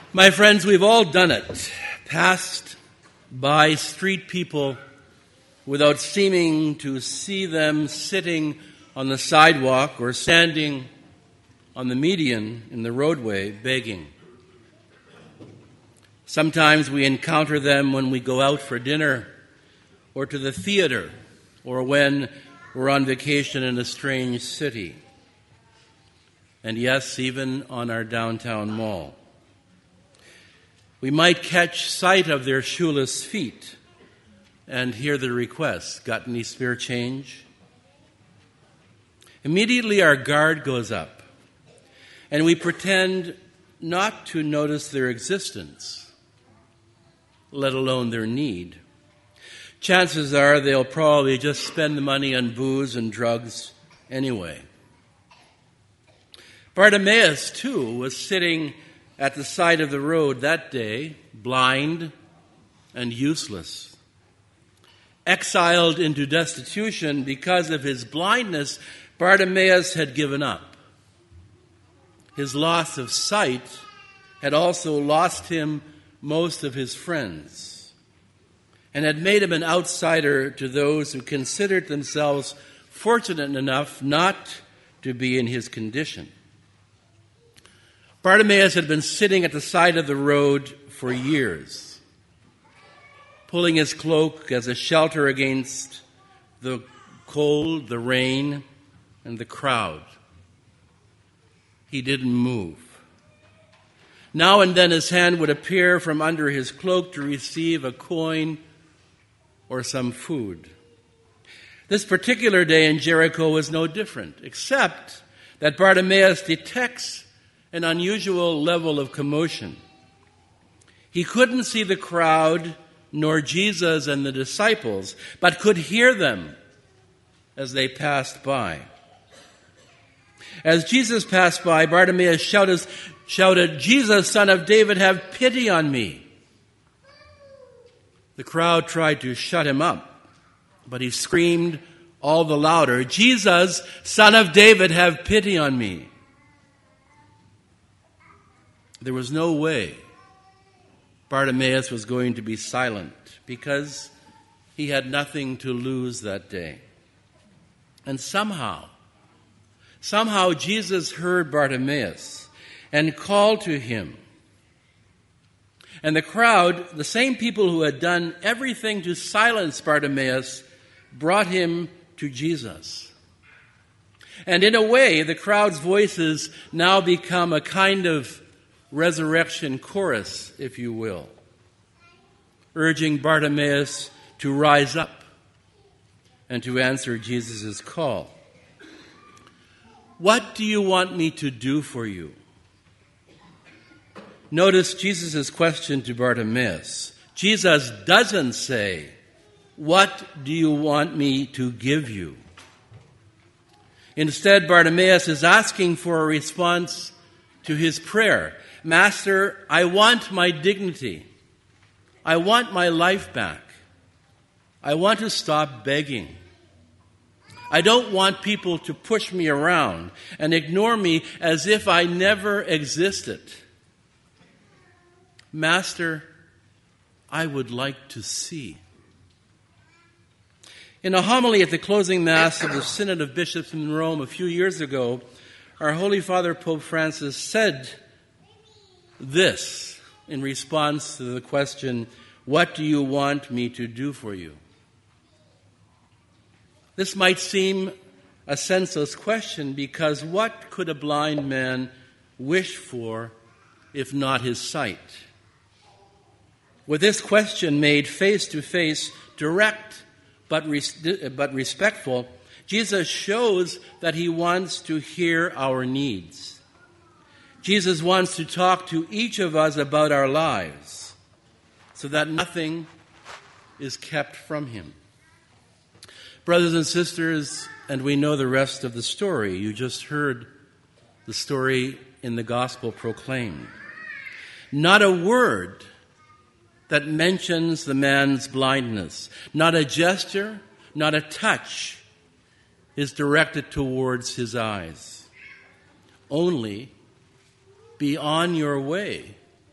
My friends, we've all done it. Passed by street people without seeming to see them sitting on the sidewalk or standing on the median in the roadway begging. Sometimes we encounter them when we go out for dinner or to the theater or when we're on vacation in a strange city. And yes, even on our downtown mall. We might catch sight of their shoeless feet and hear the request, "Got any spare change?" Immediately our guard goes up, and we pretend not to notice their existence, let alone their need. Chances are they'll probably just spend the money on booze and drugs anyway. Bartimaeus, too, was sitting at the side of the road that day, blind and useless. Exiled into destitution because of his blindness, Bartimaeus had given up. His loss of sight had also lost him most of his friends and had made him an outsider to those who considered themselves fortunate enough not to be in his condition. Bartimaeus had been sitting at the side of the road for years, pulling his cloak as a shelter against the cold, the rain, and the crowd. He didn't move. Now and then his hand would appear from under his cloak to receive a coin or some food. This particular day in Jericho was no different, except that Bartimaeus detects an unusual level of commotion. He couldn't see the crowd nor Jesus and the disciples, but could hear them as they passed by. As Jesus passed by, Bartimaeus shouted, "Jesus, Son of David, have pity on me." The crowd tried to shut him up, but he screamed all the louder, "Jesus, Son of David, have pity on me." There was no way Bartimaeus was going to be silent because he had nothing to lose that day. And somehow Jesus heard Bartimaeus and called to him. And the crowd, the same people who had done everything to silence Bartimaeus, brought him to Jesus. And in a way, the crowd's voices now become a kind of resurrection chorus, if you will, urging Bartimaeus to rise up and to answer Jesus' call. "What do you want me to do for you?" Notice Jesus' question to Bartimaeus. Jesus doesn't say, "What do you want me to give you?" Instead, Bartimaeus is asking for a response to his prayer. "Master, I want my dignity. I want my life back. I want to stop begging. I don't want people to push me around and ignore me as if I never existed. Master, I would like to see." In a homily at the closing Mass of the Synod of Bishops in Rome a few years ago, our Holy Father Pope Francis said this in response to the question, "What do you want me to do for you?" This might seem a senseless question because what could a blind man wish for if not his sight? With this question made face to face, direct but respectful, Jesus shows that he wants to hear our needs. Jesus wants to talk to each of us about our lives so that nothing is kept from him. Brothers and sisters, and we know the rest of the story. You just heard the story in the gospel proclaimed. Not a word that mentions the man's blindness, not a gesture, not a touch is directed towards his eyes. Only, "Be on your way.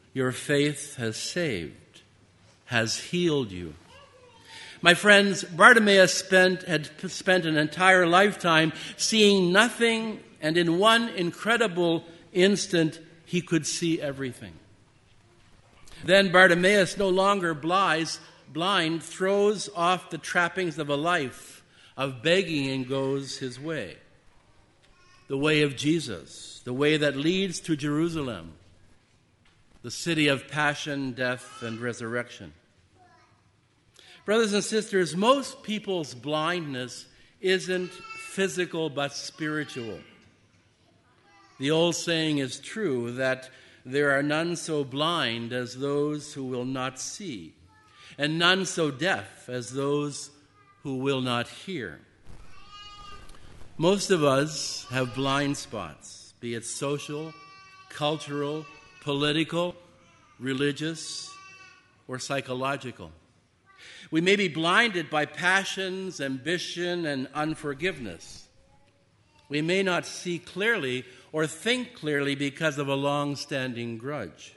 Your faith has saved, has healed you. My friends, Bartimaeus had spent an entire lifetime seeing nothing, and in one incredible instant, he could see everything. Then Bartimaeus, no longer blind, throws off the trappings of a life of begging and goes his way. The way of Jesus, the way that leads to Jerusalem, the city of passion, death, and resurrection. Brothers and sisters, most people's blindness isn't physical but spiritual. The old saying is true that there are none so blind as those who will not see, and none so deaf as those who will not hear. Most of us have blind spots, be it social, cultural, political, religious, or psychological. We may be blinded by passions, ambition, and unforgiveness. We may not see clearly or think clearly because of a long-standing grudge.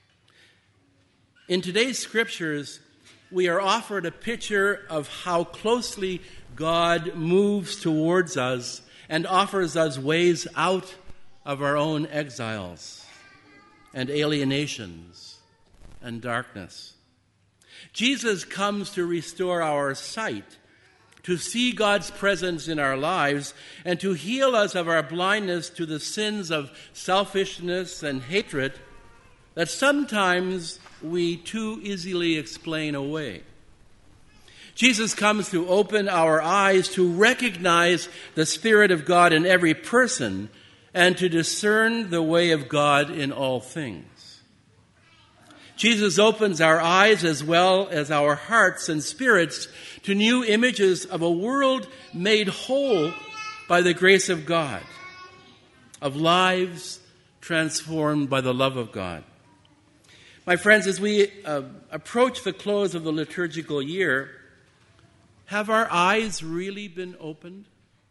In today's scriptures, we are offered a picture of how closely God moves towards us and offers us ways out of our own exiles and alienations and darkness. Jesus comes to restore our sight, to see God's presence in our lives, and to heal us of our blindness to the sins of selfishness and hatred that sometimes we too easily explain away. Jesus comes to open our eyes to recognize the Spirit of God in every person and to discern the way of God in all things. Jesus opens our eyes as well as our hearts and spirits to new images of a world made whole by the grace of God, of lives transformed by the love of God. My friends, as we approach the close of the liturgical year, have our eyes really been opened?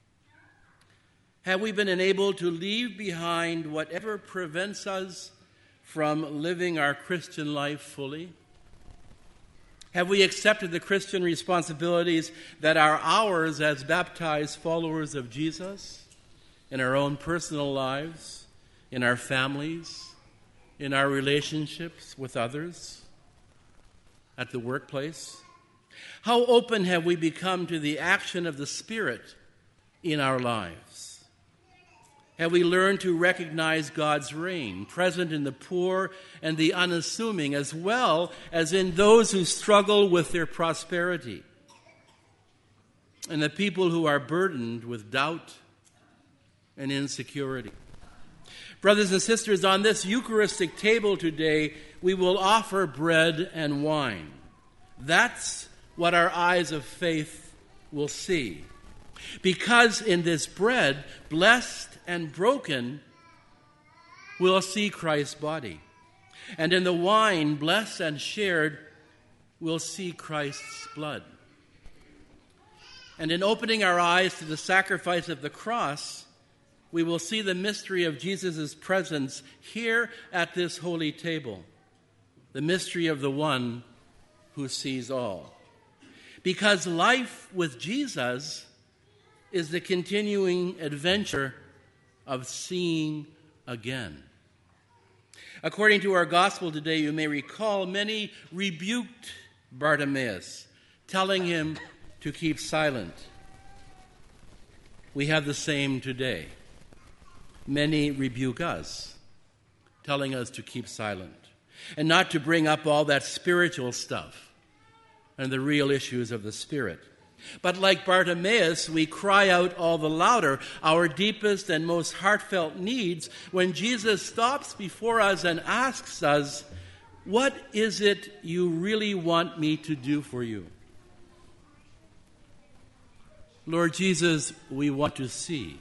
Have we been enabled to leave behind whatever prevents us from living our Christian life fully? Have we accepted the Christian responsibilities that are ours as baptized followers of Jesus in our own personal lives, in our families, in our relationships with others, at the workplace? How open have we become to the action of the Spirit in our lives? Have we learned to recognize God's reign, present in the poor and the unassuming, as well as in those who struggle with their prosperity, and the people who are burdened with doubt and insecurity? Brothers and sisters, on this Eucharistic table today, we will offer bread and wine. That's what our eyes of faith will see. Because in this bread, blessed and broken, we'll see Christ's body. And in the wine, blessed and shared, we'll see Christ's blood. And in opening our eyes to the sacrifice of the cross, we will see the mystery of Jesus' presence here at this holy table, the mystery of the one who sees all. Because life with Jesus is the continuing adventure of seeing again. According to our gospel today, you may recall many rebuked Bartimaeus, telling him to keep silent. We have the same today. Many rebuke us, telling us to keep silent and not to bring up all that spiritual stuff and the real issues of the Spirit. But like Bartimaeus, we cry out all the louder our deepest and most heartfelt needs when Jesus stops before us and asks us, "What is it you really want me to do for you?" Lord Jesus, we want to see.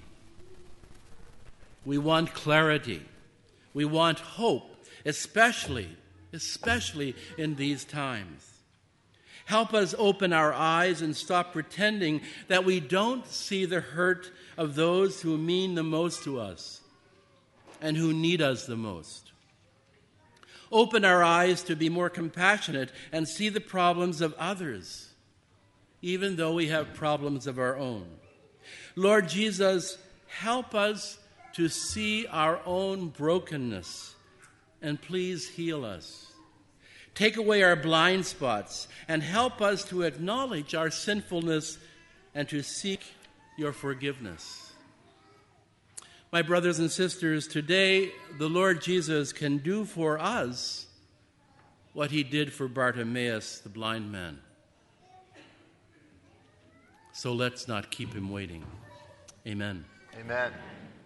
We want clarity. We want hope, especially in these times. Help us open our eyes and stop pretending that we don't see the hurt of those who mean the most to us and who need us the most. Open our eyes to be more compassionate and see the problems of others, even though we have problems of our own. Lord Jesus, help us to see our own brokenness, and please heal us. Take away our blind spots and help us to acknowledge our sinfulness and to seek your forgiveness. My brothers and sisters, today the Lord Jesus can do for us what he did for Bartimaeus, the blind man. So let's not keep him waiting. Amen. Amen.